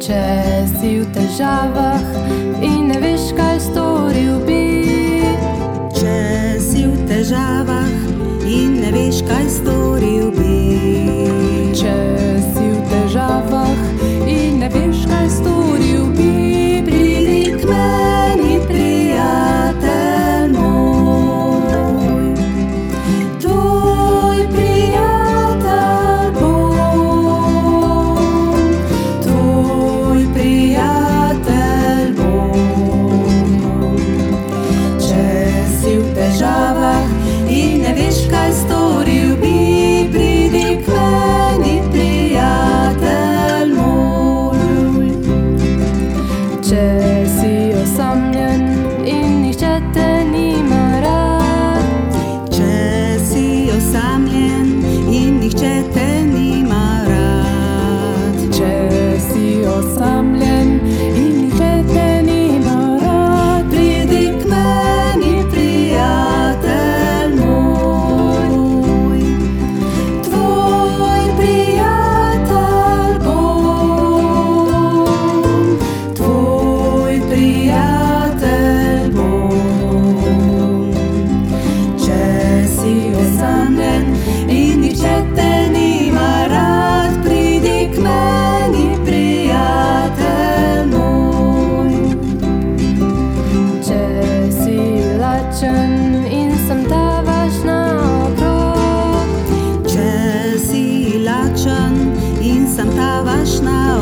Če si v težavah in ne veš, kaj storil bi. Če si v težavah in ne veš, kaj storil bi. Če si v težavah in ne veš, kaj storil bi. Pridi k meni, prijatelj moj, tvoj prijatelj bom, tvoj prijatelj bom. Če si v težavah in ne veš, kaj storil bi, pridi k meni, prijatelj moj. Če si osamljen in nihče te nima rad. Če si osamljen in nihče te nima rad. Če si osamljen in nihče te nima rad. Pridi k meni, prijatelj moj, tvoj prijatelj bom, tvoj prijatelj bom. Če si osamljen in nihče te nima rad, pridi k meni, prijatelj moj. Če si lačen in sem tavaš naokrog. Če si lačen in sem tavaš naokrog.